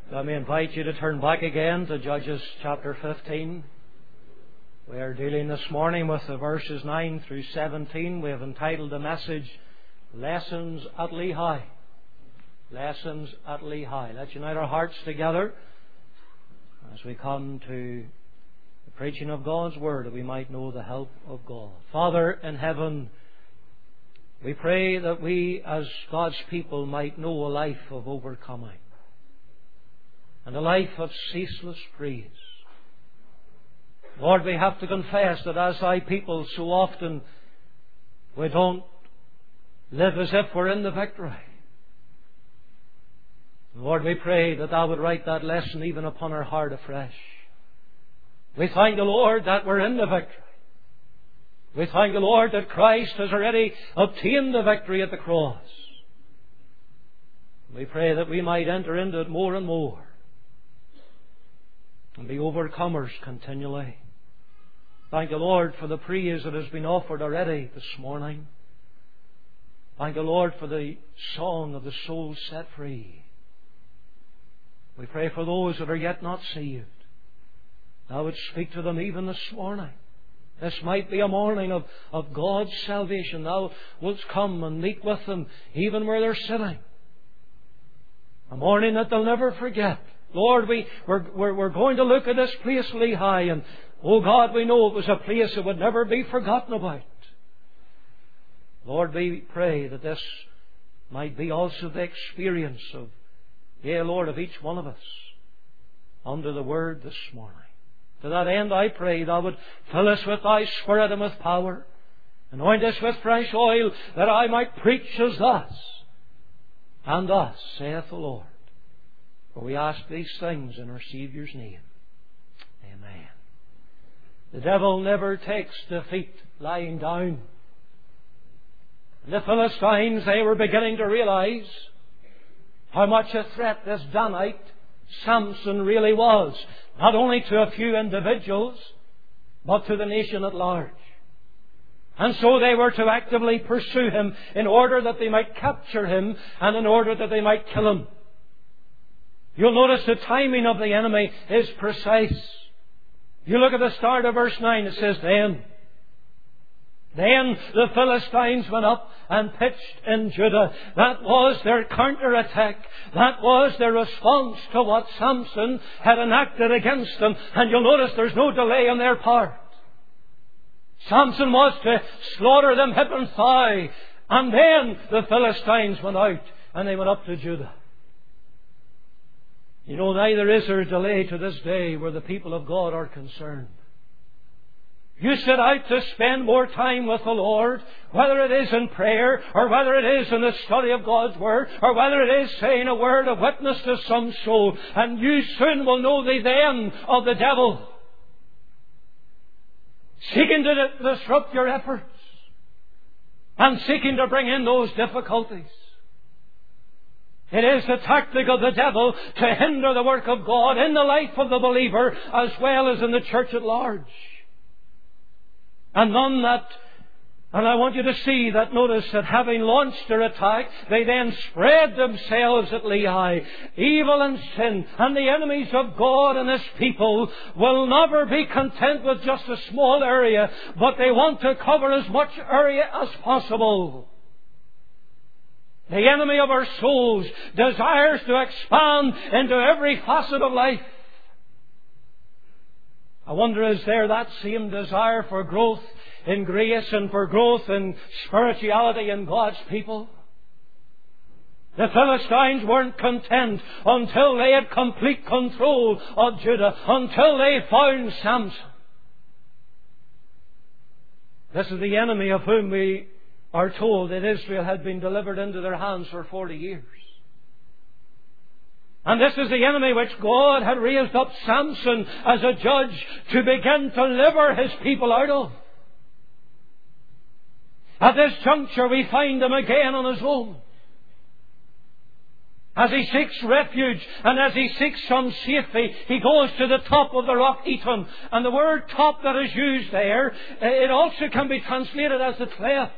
Let me invite you to turn back again to Judges chapter 15. We are dealing this morning with the verses 9 through 17. We have entitled the message, Lessons at Lehi. Lessons at Lehi. Let's unite our hearts together as we come to the preaching of God's Word, that we might know the help of God. Father in heaven, we pray that we as God's people might know a life of overcoming and a life of ceaseless praise. Lord, we have to confess that as Thy people, so often we don't live as if we're in the victory. Lord, we pray that Thou would write that lesson even upon our heart afresh. We thank the Lord that we're in the victory. We thank the Lord that Christ has already obtained the victory at the cross. We pray that we might enter into it more and more and be overcomers continually. Thank the Lord for the praise that has been offered already this morning. Thank the Lord for the song of the soul set free. We pray for those that are yet not saved. Thou would speak to them even this morning. This might be a morning of God's salvation. Thou wouldst come and meet with them even where they're sitting. A morning that they'll never forget. Lord, we're going to look at this place, Lehi, and oh God, we know it was a place that would never be forgotten about. Lord, we pray that this might be also the experience of, Lord, of each one of us under the Word this morning. To that end, I pray Thou would fill us with Thy Spirit and with power. Anoint us with fresh oil, that I might preach as thus and thus saith the Lord. For we ask these things in our Saviour's name. Amen. The devil never takes defeat lying down. And the Philistines, they were beginning to realize how much a threat this Danite Samson really was. Not only to a few individuals, but to the nation at large. And so they were to actively pursue him in order that they might capture him and in order that they might kill him. You'll notice the timing of the enemy is precise. You look at the start of verse 9, it says, Then the Philistines went up and pitched in Judah. That was their counterattack. That was their response to what Samson had enacted against them. And you'll notice there's no delay on their part. Samson was to slaughter them hip and thigh. And then the Philistines went out and they went up to Judah. You know, neither is there a delay to this day where the people of God are concerned. You set out to spend more time with the Lord, whether it is in prayer, or whether it is in the study of God's Word, or whether it is saying a word of witness to some soul, and you soon will know the end of the devil, seeking to disrupt your efforts, and seeking to bring in those difficulties. It is the tactic of the devil to hinder the work of God in the life of the believer as well as in the church at large. And I want you to see that, notice that having launched their attack, they then spread themselves at Lehi. Evil and sin and the enemies of God and His people will never be content with just a small area, but they want to cover as much area as possible. The enemy of our souls desires to expand into every facet of life. I wonder, is there that same desire for growth in grace and for growth in spirituality in God's people? The Philistines weren't content until they had complete control of Judah, until they found Samson. This is the enemy of whom we are told that Israel had been delivered into their hands for 40 years. And this is the enemy which God had raised up Samson as a judge to begin to deliver His people out of. At this juncture we find him again on his own. As he seeks refuge and as he seeks some safety, he goes to the top of the rock Etam. And the word top that is used there, it also can be translated as the cleft.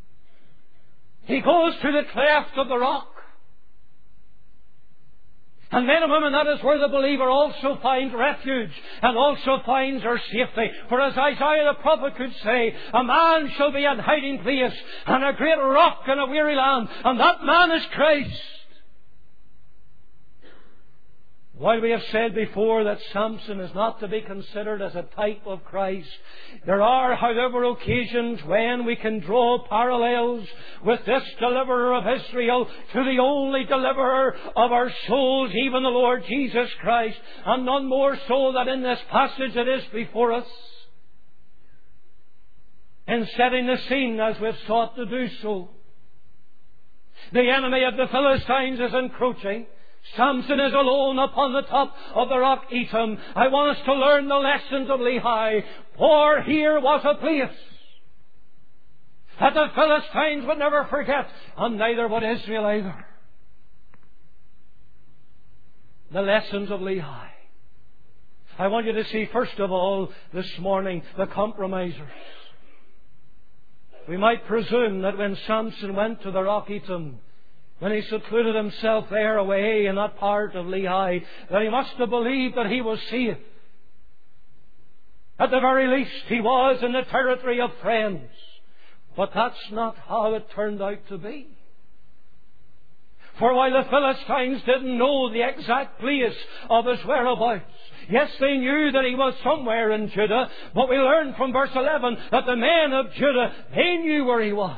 He goes to the cleft of the rock. And men and women, that is where the believer also finds refuge and also finds our safety. For as Isaiah the prophet could say, a man shall be in hiding place and a great rock in a weary land, and that man is Christ. While we have said before that Samson is not to be considered as a type of Christ, there are, however, occasions when we can draw parallels with this deliverer of Israel to the only deliverer of our souls, even the Lord Jesus Christ, and none more so than in this passage that is before us. In setting the scene as we've sought to do so, the enemy of the Philistines is encroaching. Samson is alone upon the top of the rock Etam. I want us to learn the lessons of Lehi. For here was a place that the Philistines would never forget, and neither would Israel either. The lessons of Lehi. I want you to see, first of all, this morning, the compromisers. We might presume that when Samson went to the rock Etam, when he secluded himself there away in that part of Lehi, that he must have believed that he was safe. At the very least, he was in the territory of friends. But that's not how it turned out to be. For while the Philistines didn't know the exact place of his whereabouts, yes, they knew that he was somewhere in Judah, but we learn from verse 11 that the men of Judah, they knew where he was.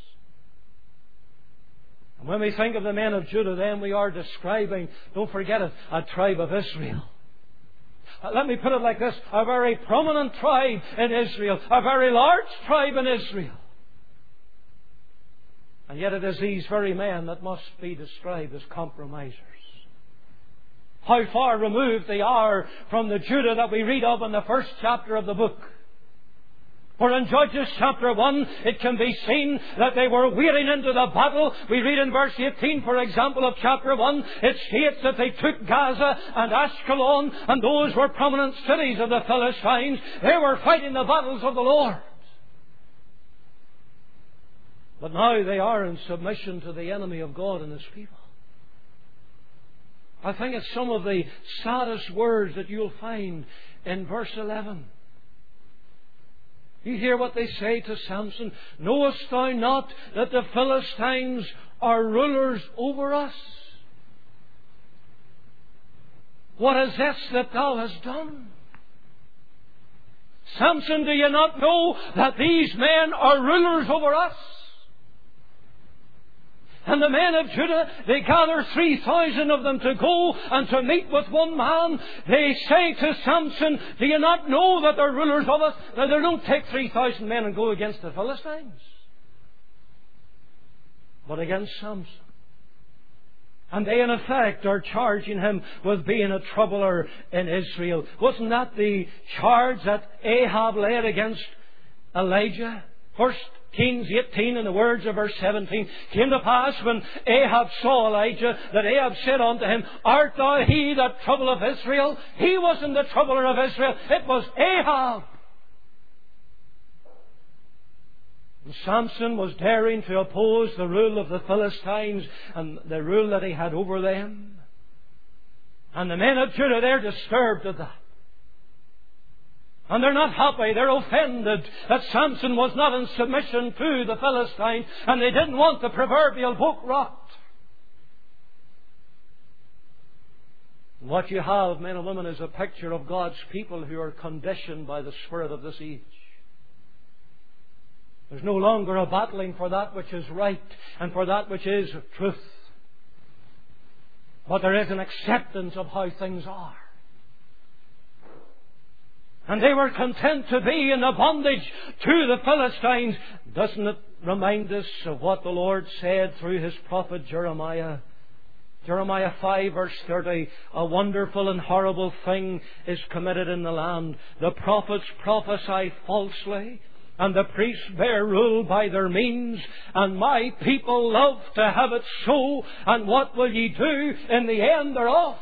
And when we think of the men of Judah, then we are describing, don't forget it, a tribe of Israel. Let me put it like this, a very prominent tribe in Israel, a very large tribe in Israel. And yet it is these very men that must be described as compromisers. How far removed they are from the Judah that we read of in the first chapter of the book. For in Judges chapter 1, it can be seen that they were wading into the battle. We read in verse 18, for example, of chapter 1, it states that they took Gaza and Ashkelon, and those were prominent cities of the Philistines. They were fighting the battles of the Lord. But now they are in submission to the enemy of God and His people. I think it's some of the saddest words that you'll find in verse 11. You hear what they say to Samson, knowest thou not that the Philistines are rulers over us? What is this that thou hast done? Samson, do you not know that these men are rulers over us? And the men of Judah, they gather 3,000 of them to go and to meet with one man. They say to Samson, do you not know that they're rulers of us? Now, they don't take 3,000 men and go against the Philistines, but against Samson. And they, in effect, are charging him with being a troubler in Israel. Wasn't that the charge that Ahab led against Elijah? 1 Kings 18, in the words of verse 17, came to pass when Ahab saw Elijah, that Ahab said unto him, art thou he that troubleth Israel? He wasn't the troubler of Israel, it was Ahab. And Samson was daring to oppose the rule of the Philistines and the rule that he had over them. And the men of Judah, they're disturbed at that. And they're not happy, they're offended that Samson was not in submission to the Philistines, and they didn't want the proverbial boat rocked. What you have, men and women, is a picture of God's people who are conditioned by the spirit of this age. There's no longer a battling for that which is right and for that which is truth. But there is an acceptance of how things are. And they were content to be in the bondage to the Philistines. Doesn't it remind us of what the Lord said through His prophet Jeremiah? Jeremiah 5 verse 30, a wonderful and horrible thing is committed in the land. The prophets prophesy falsely, and the priests bear rule by their means, and my people love to have it so, and what will ye do in the end thereof?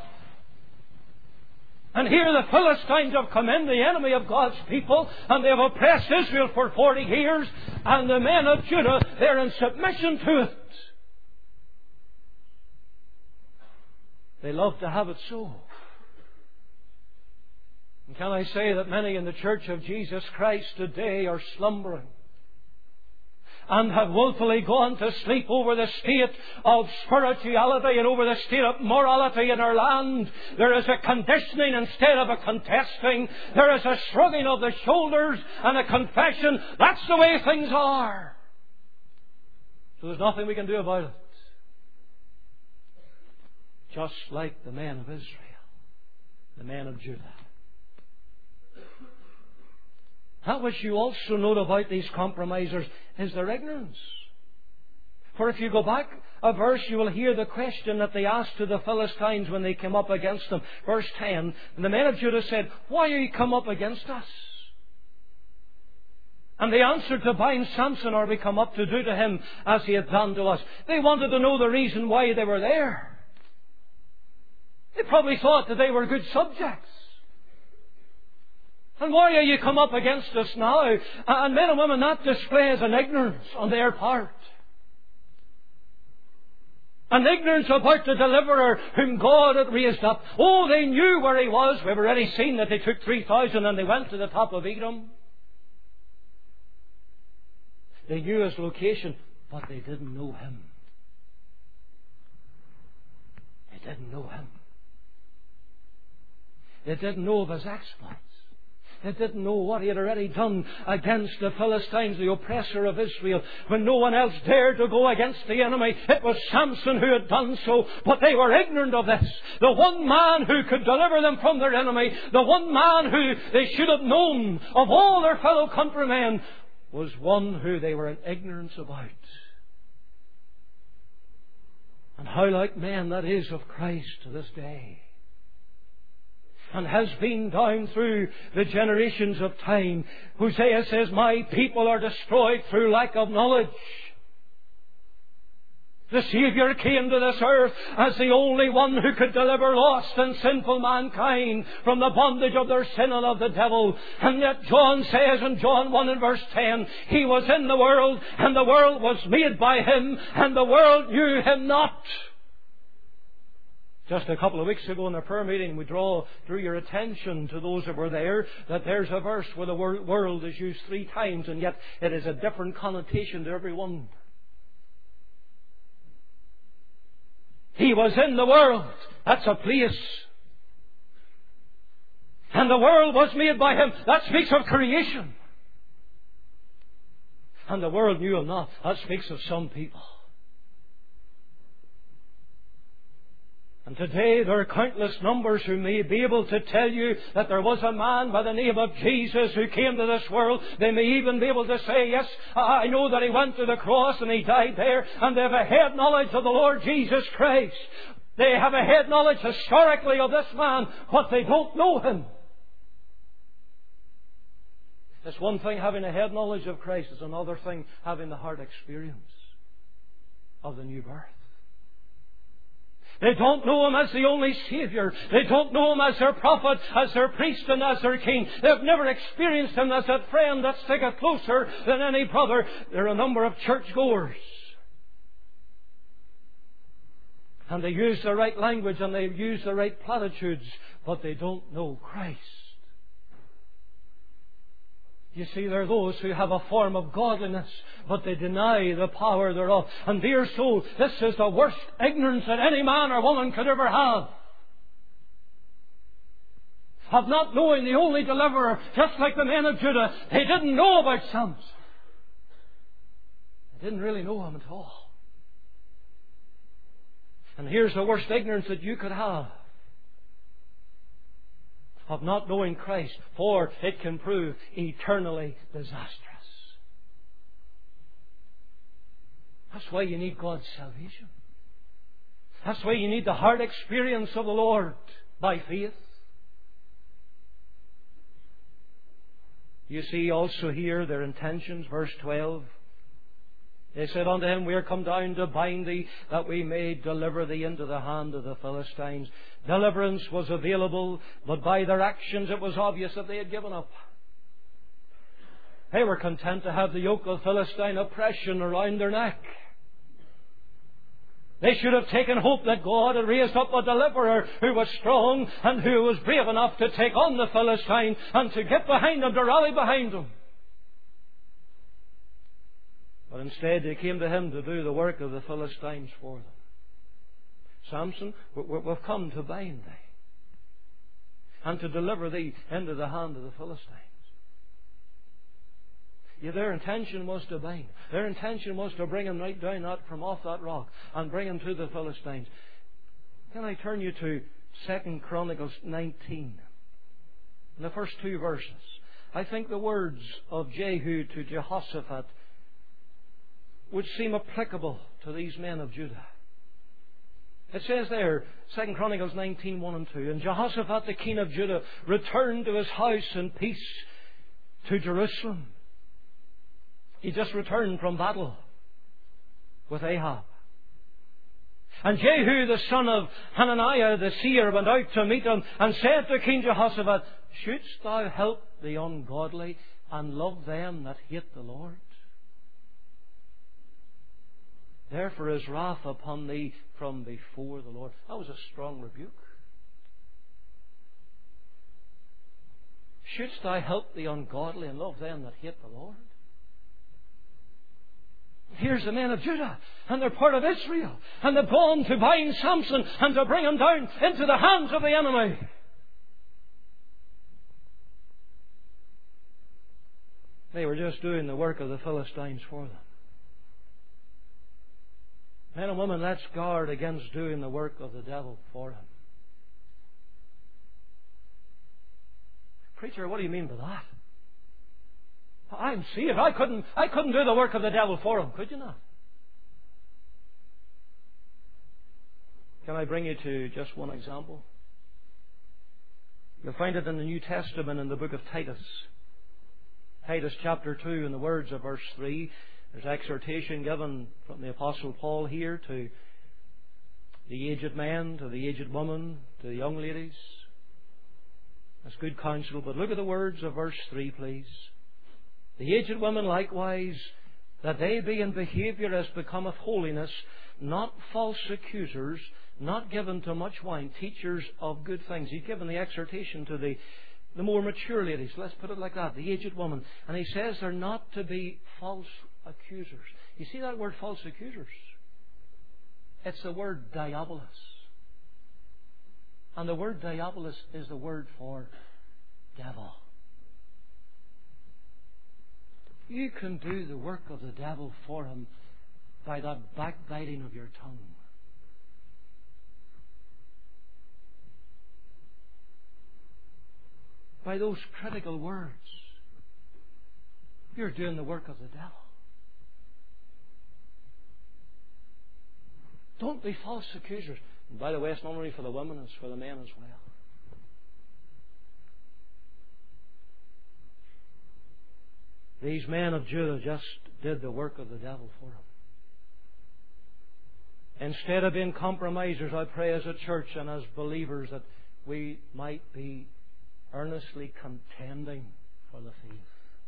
And here the Philistines have come in, the enemy of God's people, and they have oppressed Israel for 40 years, and the men of Judah, they're in submission to it. They love to have it so. And can I say that many in the Church of Jesus Christ today are slumbering and have willfully gone to sleep over the state of spirituality and over the state of morality in our land. There is a conditioning instead of a contesting. There is a shrugging of the shoulders and a confession. That's the way things are. So there's nothing we can do about it. Just like the men of Israel, the men of Judah. That which you also note about these compromisers is their ignorance. For if you go back a verse, you will hear the question that they asked to the Philistines when they came up against them. Verse 10, and the men of Judah said, "Why are you come up against us?" And they answered, "To bind Samson, or we come up to do to him as he hath done to us." They wanted to know the reason why they were there. They probably thought that they were good subjects. And why are you come up against us now? And men and women, that displays an ignorance on their part. An ignorance about the deliverer whom God had raised up. Oh, they knew where he was. We've already seen that they took 3,000 and they went to the top of Edom. They knew his location, but they didn't know him. They didn't know him. They didn't know of his exploits. They didn't know what he had already done against the Philistines, the oppressor of Israel. When no one else dared to go against the enemy, it was Samson who had done so. But they were ignorant of this. The one man who could deliver them from their enemy, the one man who they should have known of all their fellow countrymen, was one who they were in ignorance about. And how like men that is of Christ to this day. And has been down through the generations of time. Hosea says, "My people are destroyed through lack of knowledge." The Saviour came to this earth as the only one who could deliver lost and sinful mankind from the bondage of their sin and of the devil. And yet John says in John 1 and verse 10, "He was in the world, and the world was made by Him, and the world knew Him not." Just a couple of weeks ago in a prayer meeting, we drew your attention to those that were there, that there's a verse where the word world is used 3 times, and yet it is a different connotation to every one. He was in the world. That's a place. And the world was made by Him. That speaks of creation. And the world knew Him not. That speaks of some people. And today there are countless numbers who may be able to tell you that there was a man by the name of Jesus who came to this world. They may even be able to say, "Yes, I know that He went to the cross and He died there." And they have a head knowledge of the Lord Jesus Christ. They have a head knowledge historically of this man, but they don't know Him. It's one thing having a head knowledge of Christ. It's another thing having the heart experience of the new birth. They don't know Him as the only Saviour. They don't know Him as their prophet, as their priest and as their king. They've never experienced Him as that friend that sticketh closer than any brother. There are a number of churchgoers. And they use the right language and they use the right platitudes, but they don't know Christ. You see, there are those who have a form of godliness, but they deny the power thereof. And dear soul, this is the worst ignorance that any man or woman could ever have. Of not knowing the only deliverer, just like the men of Judah. They didn't know about Samson. They didn't really know Him at all. And here's the worst ignorance that you could have. Of not knowing Christ, for it can prove eternally disastrous. That's why you need God's salvation. That's why you need the heart experience of the Lord by faith. You see also here their intentions, verse 12. They said unto him, "We are come down to bind thee, that we may deliver thee into the hand of the Philistines." Deliverance was available, but by their actions it was obvious that they had given up. They were content to have the yoke of Philistine oppression around their neck. They should have taken hope that God had raised up a deliverer who was strong and who was brave enough to take on the Philistine and to get behind him, to rally behind him. But instead they came to him to do the work of the Philistines for them. Samson, we've come to bind thee and to deliver thee into the hand of the Philistines. Yeah, their intention was to bind. Their intention was to bring him right down from off that rock and bring him to the Philistines. Can I turn you to 2 Chronicles 19? In the first 2 verses. I think the words of Jehu to Jehoshaphat would seem applicable to these men of Judah. It says there, 2 Chronicles 19, 1 and 2, And Jehoshaphat the king of Judah returned to his house in peace to Jerusalem. He just returned from battle with Ahab. And Jehu the son of Hananiah the seer went out to meet him and said to King Jehoshaphat, Shouldst thou help the ungodly and love them that hate the Lord? Therefore is wrath upon thee from before the Lord. That was a strong rebuke. Shouldst thou help the ungodly and love them that hate the Lord? Here's the men of Judah, and they're part of Israel, and they've gone to bind Samson and to bring him down into the hands of the enemy. They were just doing the work of the Philistines for them. Men and women, let's guard against doing the work of the devil for him. Preacher, what do you mean by that? I'm saved. I couldn't do the work of the devil for him. Could you not? Can I bring you to just one example? You'll find it in the New Testament in the book of Titus. Titus chapter 2 in the words of verse 3. There's exhortation given from the Apostle Paul here to the aged man, to the aged woman, to the young ladies. That's good counsel. But look at the words of verse 3, please. The aged women likewise, that they be in behaviour as becometh holiness, not false accusers, not given to much wine, teachers of good things. He's given the exhortation to the more mature ladies. Let's put it like that, the aged woman. And he says they're not to be false accusers. You see that word false accusers? It's the word diabolos. And the word diabolos is the word for devil. You can do the work of the devil for him by that backbiting of your tongue. By those critical words. You're doing the work of the devil. Don't be false accusers. And by the way, it's not only for the women, it's for the men as well. These men of Judah just did the work of the devil for him. Instead of being compromisers, I pray as a church and as believers that we might be earnestly contending for the faith.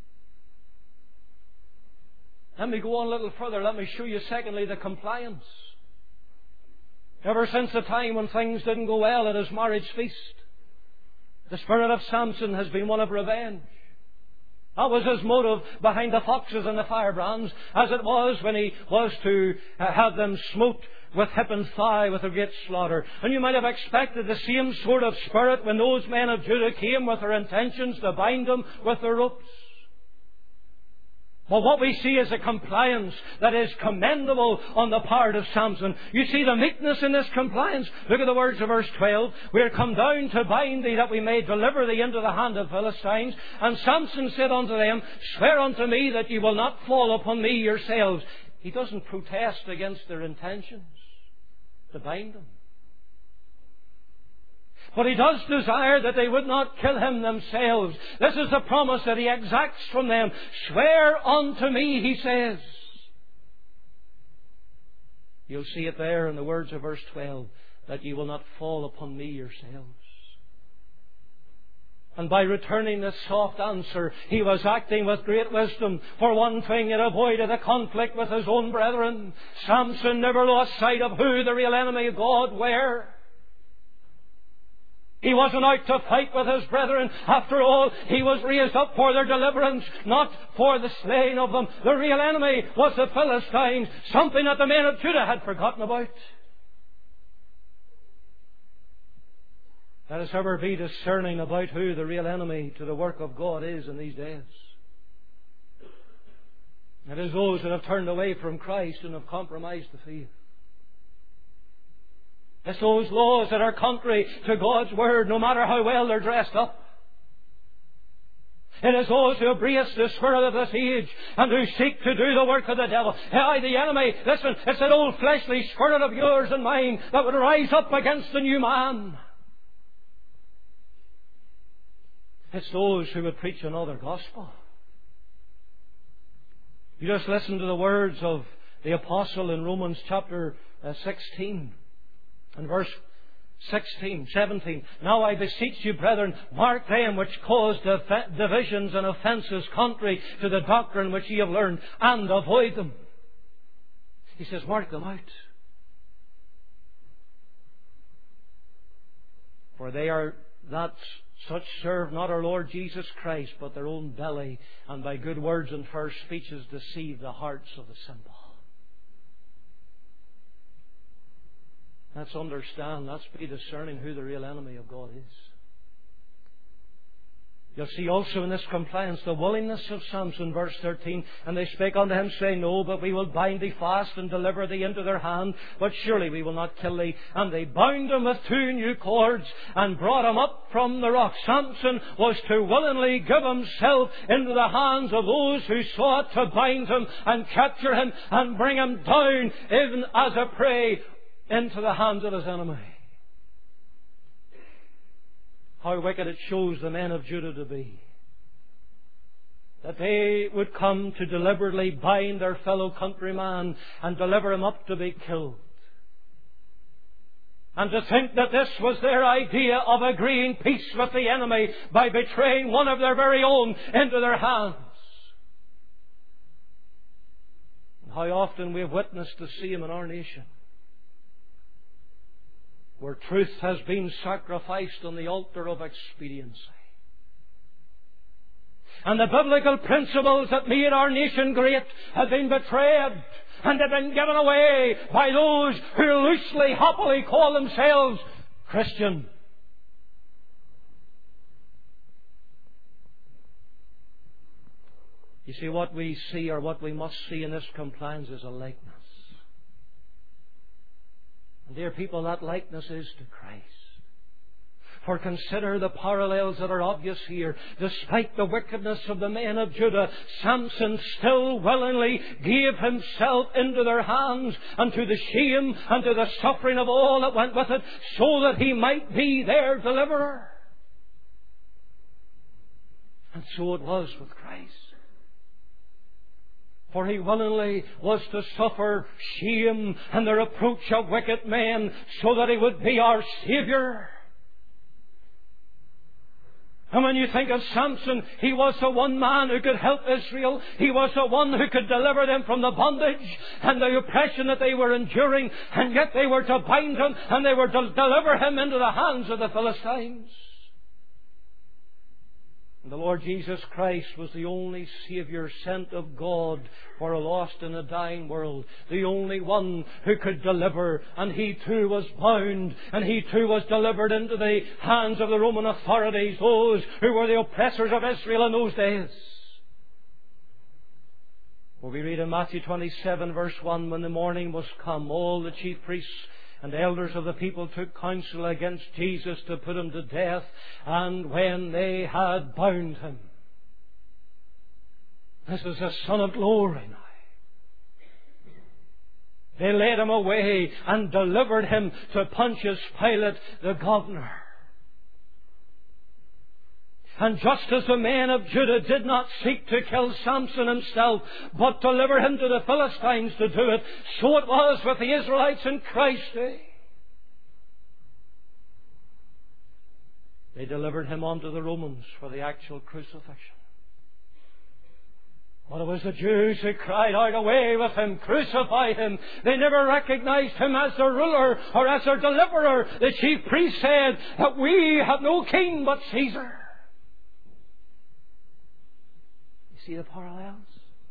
Let me go on a little further. Let me show you, secondly, the compliance. Ever since the time when things didn't go well at his marriage feast, the spirit of Samson has been one of revenge. That was his motive behind the foxes and the firebrands, as it was when he was to have them smoked with hip and thigh with a great slaughter. And you might have expected the same sort of spirit when those men of Judah came with their intentions to bind him with their ropes. But what we see is a compliance that is commendable on the part of Samson. You see the meekness in this compliance. Look at the words of verse 12. We are come down to bind thee that we may deliver thee into the hand of Philistines. And Samson said unto them, Swear unto me that ye will not fall upon me yourselves. He doesn't protest against their intentions to bind him. But he does desire that they would not kill him themselves. This is the promise that he exacts from them. Swear unto me, he says. You'll see it there in the words of verse 12, that ye will not fall upon me yourselves. And by returning this soft answer, he was acting with great wisdom. For one thing, it avoided a conflict with his own brethren. Samson never lost sight of who the real enemy of God were. He wasn't out to fight with his brethren. After all, he was raised up for their deliverance, not for the slaying of them. The real enemy was the Philistines, something that the men of Judah had forgotten about. Let us ever be discerning about who the real enemy to the work of God is in these days. It is those that have turned away from Christ and have compromised the faith. It's those laws that are contrary to God's Word, no matter how well they're dressed up. It is those who embrace the spirit of this age and who seek to do the work of the devil. Aye, the enemy, listen, it's that old fleshly spirit of yours and mine that would rise up against the new man. It's those who would preach another gospel. You just listen to the words of the apostle in Romans chapter 16 and verse 17. Now I beseech you, brethren, mark them which cause divisions and offences contrary to the doctrine which ye have learned, and avoid them. He says, mark them out. For they are that such serve not our Lord Jesus Christ, but their own belly, and by good words and fair speeches deceive the hearts of the simple. Let's understand, let's be discerning who the real enemy of God is. You'll see also in this compliance the willingness of Samson, verse 13. And they spake unto him, saying, No, but we will bind thee fast and deliver thee into their hand, but surely we will not kill thee. And they bound him with 2 new cords and brought him up from the rock. Samson was to willingly give himself into the hands of those who sought to bind him and capture him and bring him down, even as a prey, into the hands of his enemy. How wicked it shows the men of Judah to be. That they would come to deliberately bind their fellow countryman and deliver him up to be killed. And to think that this was their idea of agreeing peace with the enemy by betraying one of their very own into their hands. And how often we have witnessed the same in our nation, where truth has been sacrificed on the altar of expediency. And the biblical principles that made our nation great have been betrayed and have been given away by those who loosely, happily call themselves Christian. You see, what we see, or what we must see in this compliance, is a likeness. Dear people, that likeness is to Christ. For consider the parallels that are obvious here. Despite the wickedness of the men of Judah, Samson still willingly gave himself into their hands, and to the shame and to the suffering of all that went with it, so that he might be their deliverer. And so it was with Christ. For he willingly was to suffer shame and the reproach of wicked men, so that he would be our Saviour. And when you think of Samson, he was the one man who could help Israel. He was the one who could deliver them from the bondage and the oppression that they were enduring. And yet they were to bind him and they were to deliver him into the hands of the Philistines. And the Lord Jesus Christ was the only Saviour sent of God for a lost and a dying world. The only one who could deliver. And He too was bound. And He too was delivered into the hands of the Roman authorities, those who were the oppressors of Israel in those days. Well, we read in Matthew 27 verse 1, when the morning was come, all the chief priests and elders of the people took counsel against Jesus to put him to death. And when they had bound him, this is the Son of Glory now, they led him away and delivered him to Pontius Pilate, the governor. And just as the men of Judah did not seek to kill Samson himself, but deliver him to the Philistines to do it, so it was with the Israelites in Christ's day. They delivered Him unto the Romans for the actual crucifixion. But it was the Jews who cried out, "Away with Him! Crucify Him!" They never recognized Him as their ruler or as their deliverer. The chief priest said that we have no king but Caesar. You see the parallels?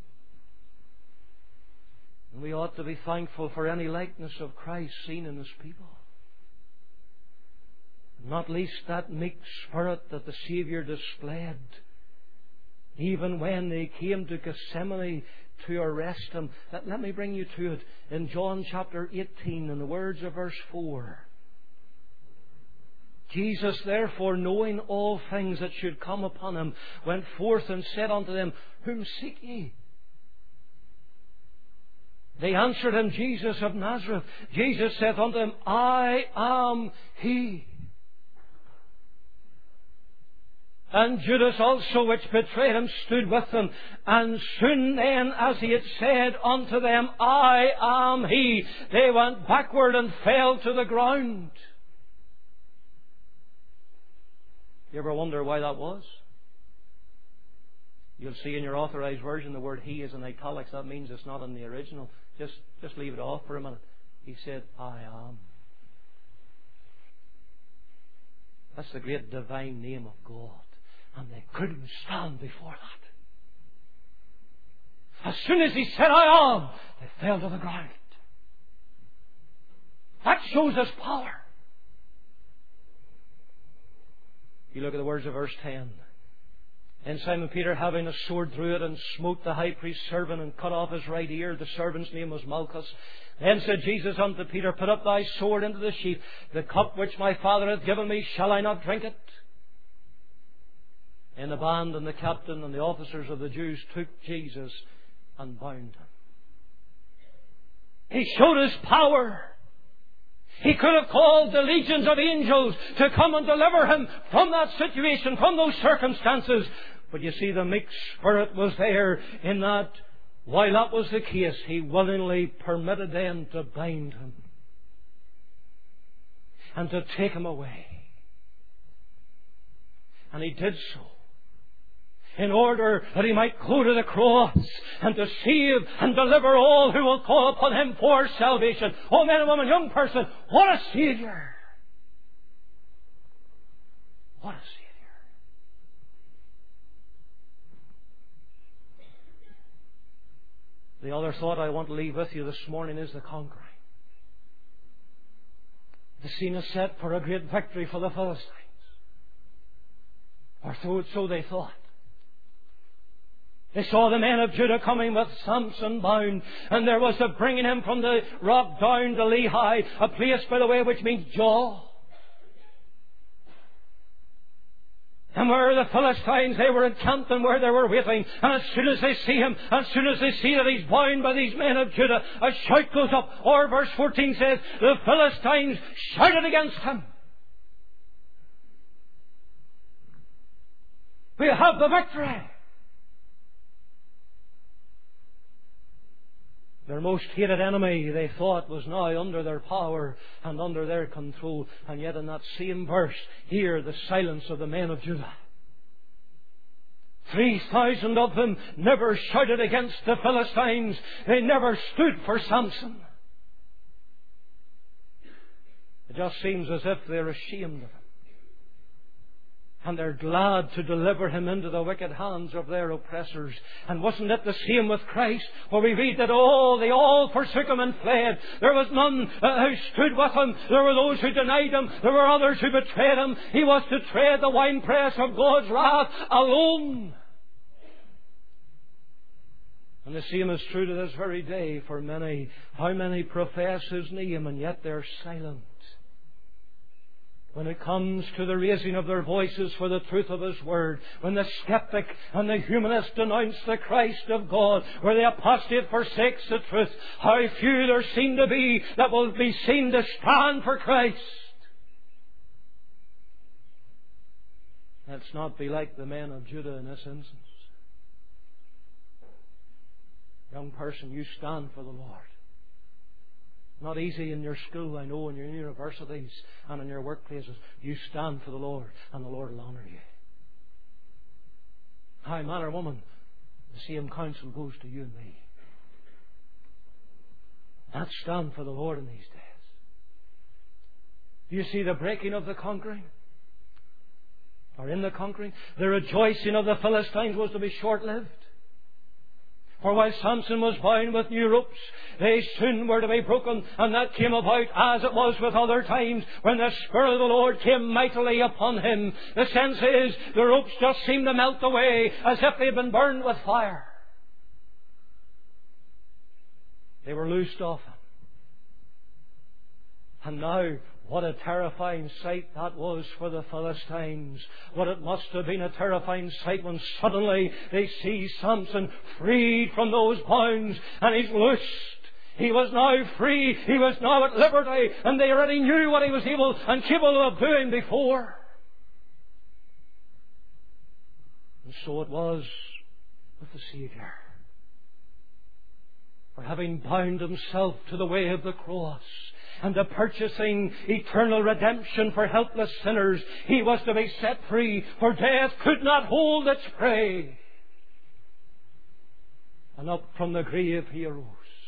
And we ought to be thankful for any likeness of Christ seen in His people. Not least that meek spirit that the Saviour displayed even when they came to Gethsemane to arrest Him. Let me bring you to it in John chapter 18 in the words of verse 4. Jesus, therefore, knowing all things that should come upon Him, went forth and said unto them, "Whom seek ye?" They answered Him, "Jesus of Nazareth." Jesus saith unto them, "I am He." And Judas also, which betrayed Him, stood with them. And soon then, as He had said unto them, "I am He," they went backward and fell to the ground. You ever wonder why that was? You'll see in your authorized version the word "He" is in italics. That means it's not in the original. Just leave it off for a minute. He said, "I am." That's the great divine name of God. And they couldn't stand before that. As soon as He said, "I am," they fell to the ground. That shows His power. You look at the words of verse 10. And Simon Peter, having a sword, drew it and smote the high priest's servant and cut off his right ear. The servant's name was Malchus. Then said Jesus unto Peter, "Put up thy sword into the sheath. The cup which my Father hath given me, shall I not drink it?" And the band and the captain and the officers of the Jews took Jesus and bound Him. He showed His power. He could have called the legions of angels to come and deliver Him from that situation, from those circumstances. But you see, the meek spirit was there in that while that was the case, He willingly permitted them to bind Him and to take Him away. And He did so in order that He might go to the cross and to save and deliver all who will call upon Him for salvation. Oh, man and woman, young person, what a Saviour! What a Saviour! The other thought I want to leave with you this morning is the conquering. The scene is set for a great victory for the Philistines. Or so they thought. They saw the men of Judah coming with Samson bound, and there was the bringing him from the rock down to Lehi, a place, by the way, which means jaw. And where the Philistines, they were encamped and where they were waiting. And as soon as they see Him, as soon as they see that He's bound by these men of Judah, a shout goes up. Or verse 14 says, the Philistines shouted against Him. We have the victory. Their most hated enemy, they thought, was now under their power and under their control. And yet in that same verse, hear the silence of the men of Judah. 3,000 of them never shouted against the Philistines. They never stood for Samson. It just seems as if they're ashamed of him. And they're glad to deliver him into the wicked hands of their oppressors. And wasn't it the same with Christ? Where we read that they all forsook Him and fled. There was none who stood with Him. There were those who denied Him. There were others who betrayed Him. He was to tread the winepress of God's wrath alone. And the same is true to this very day for many. How many profess His name and yet they're silent when it comes to the raising of their voices for the truth of His Word, when the skeptic and the humanist denounce the Christ of God, where the apostate forsakes the truth. How few there seem to be that will be seen to stand for Christ. Let's not be like the men of Judah in this instance. Young person, you stand for the Lord. Not easy in your school, I know, in your universities and in your workplaces. You stand for the Lord, and the Lord will honour you. Hi, man or woman, the same counsel goes to you and me. Let's stand for the Lord in these days. Do you see the breaking of the conquering? Or in the conquering? The rejoicing of the Philistines was to be short-lived. For while Samson was bound with new ropes, they soon were to be broken, and that came about as it was with other times, when the Spirit of the Lord came mightily upon him. The sense is, the ropes just seemed to melt away, as if they had been burned with fire. They were loosed off him. And now, what a terrifying sight that was for the Philistines. What it must have been a terrifying sight when suddenly they see Samson freed from those bonds, and he's loosed. He was now free. He was now at liberty, and they already knew what he was able and capable of doing before. And so it was with the Saviour. For having bound himself to the way of the cross, and the purchasing eternal redemption for helpless sinners, he was to be set free, for death could not hold its prey. And up from the grave he arose.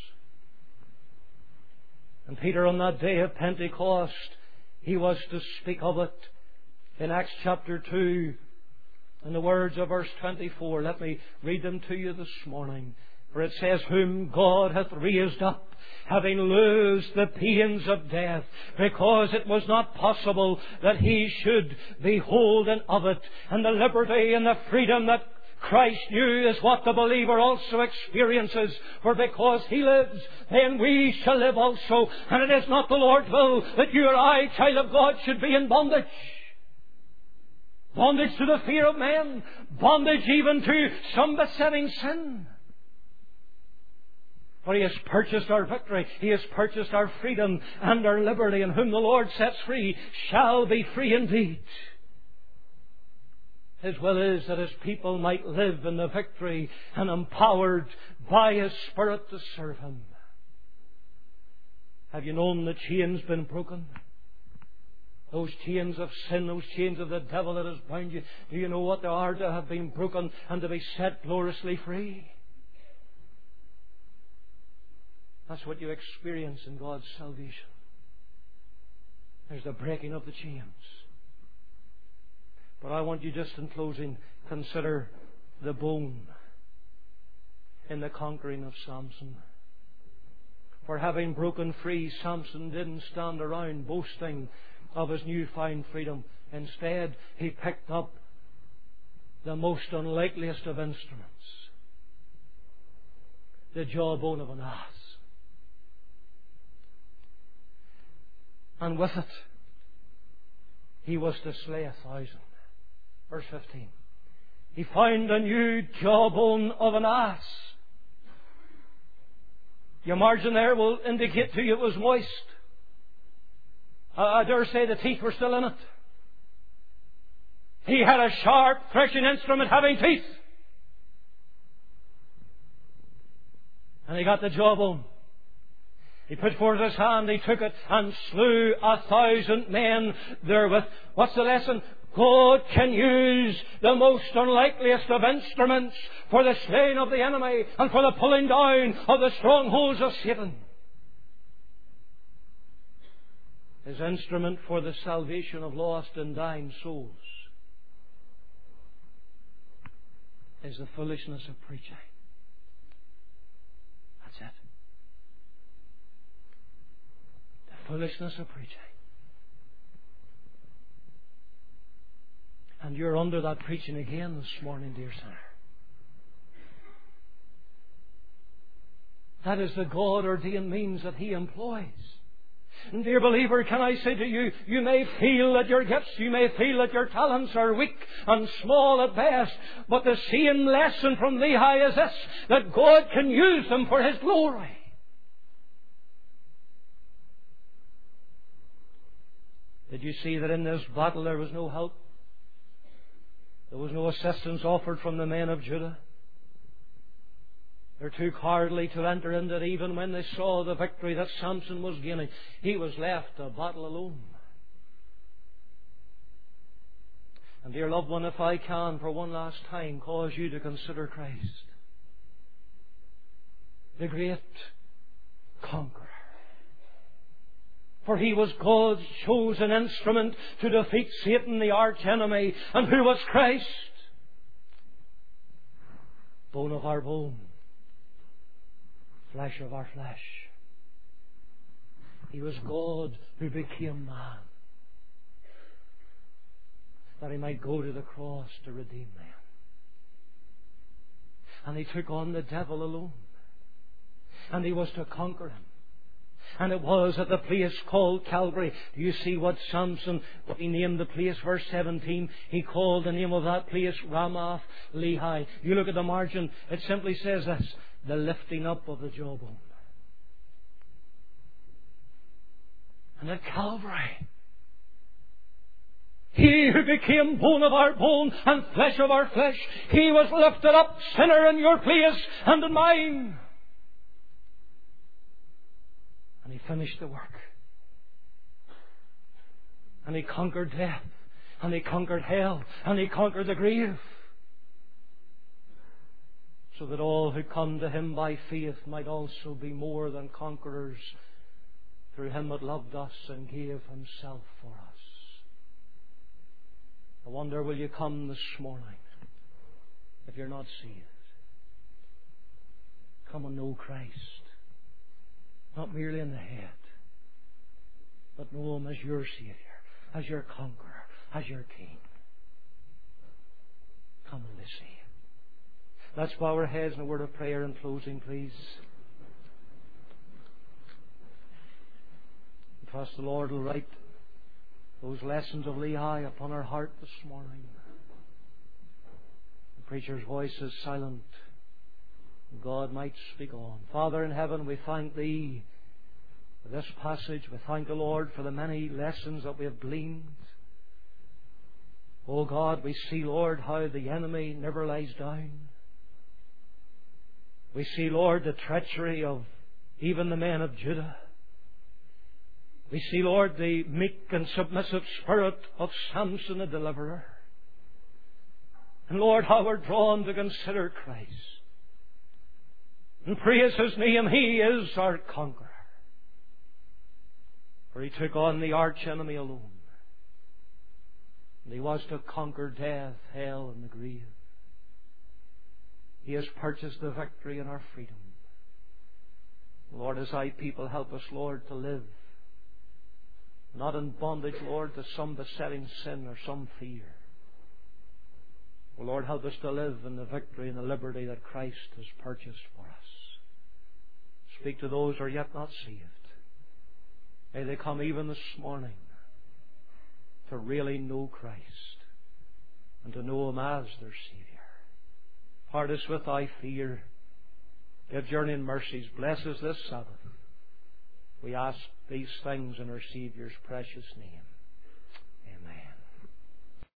And Peter, on that day of Pentecost, he was to speak of it in Acts chapter 2, in the words of verse 24. Let me read them to you this morning. For it says, whom God hath raised up, having loosed the pains of death, because it was not possible that he should be holden of it. And the liberty and the freedom that Christ knew is what the believer also experiences. For because he lives, then we shall live also. And it is not the Lord's will that you or I, child of God, should be in bondage. Bondage to the fear of men. Bondage even to some besetting sin. For he has purchased our victory. He has purchased our freedom and our liberty. And whom the Lord sets free shall be free indeed. His will is that His people might live in the victory and empowered by His Spirit to serve Him. Have you known the chains been broken? Those chains of sin, those chains of the devil that has bound you. Do you know what they are to have been broken and to be set gloriously free? That's what you experience in God's salvation. There's the breaking of the chains. But I want you just in closing, consider the bone in the conquering of Samson. For having broken free, Samson didn't stand around boasting of his newfound freedom. Instead, he picked up the most unlikeliest of instruments, the jawbone of an ass. And with it, he was to slay 1,000. Verse 15. He found a new jawbone of an ass. Your margin there will indicate to you it was moist. I dare say the teeth were still in it. He had a sharp threshing instrument having teeth. And he got the jawbone. He put forth his hand, he took it, and slew 1,000 men therewith. What's the lesson? God can use the most unlikeliest of instruments for the slaying of the enemy and for the pulling down of the strongholds of Satan. His instrument for the salvation of lost and dying souls is the foolishness of preaching. That's it. The foolishness of preaching. And you're under that preaching again this morning, dear sinner. That is the God-ordained means that He employs. And dear believer, can I say to you, you may feel that your gifts, you may feel that your talents are weak and small at best, but the same lesson from Lehi is this, that God can use them for His glory. Did you see that in this battle there was no help? There was no assistance offered from the men of Judah. They're too cowardly to enter into it. Even when they saw the victory that Samson was gaining, he was left to battle alone. And dear loved one, if I can for one last time cause you to consider Christ, the great conqueror. For He was God's chosen instrument to defeat Satan, the arch enemy. And who was Christ? Bone of our bone, flesh of our flesh. He was God who became man, that He might go to the cross to redeem man. And He took on the devil alone, and He was to conquer him. And it was at the place called Calvary. Do you see what Samson, what he named the place? Verse 17, he called the name of that place Ramath Lehi. You look at the margin, it simply says this: the lifting up of the jawbone. And at Calvary, He who became bone of our bone and flesh of our flesh, He was lifted up, sinner, in your place and in mine. And He finished the work. And He conquered death. And He conquered hell. And He conquered the grave. So that all who come to Him by faith might also be more than conquerors through Him that loved us and gave Himself for us. I wonder, will you come this morning if you're not saved? Come and know Christ. Not merely in the head, but know Him as your Saviour, as your conqueror, as your King. Come and be saved. Let's bow our heads in a word of prayer in closing, please. I trust the Lord will write those lessons of Lehi upon our heart this morning. The preacher's voice is silent. God might speak on. Father in heaven, we thank Thee for this passage. We thank the Lord for the many lessons that we have gleaned. Oh God, we see, Lord, how the enemy never lies down. We see, Lord, the treachery of even the men of Judah. We see, Lord, the meek and submissive spirit of Samson the deliverer. And Lord, how we're drawn to consider Christ and praise His name. He is our conqueror. For He took on the arch enemy alone. And He was to conquer death, hell, and the grave. He has purchased the victory in our freedom. Lord, as Thy people, help us, Lord, to live not in bondage, Lord, to some besetting sin or some fear. Oh, Lord, help us to live in the victory and the liberty that Christ has purchased for us. Speak to those who are yet not saved. May they come even this morning to really know Christ and to know Him as their Saviour. Part us with Thy fear. Give journeying mercies. Bless us this Sabbath. We ask these things in our Saviour's precious name.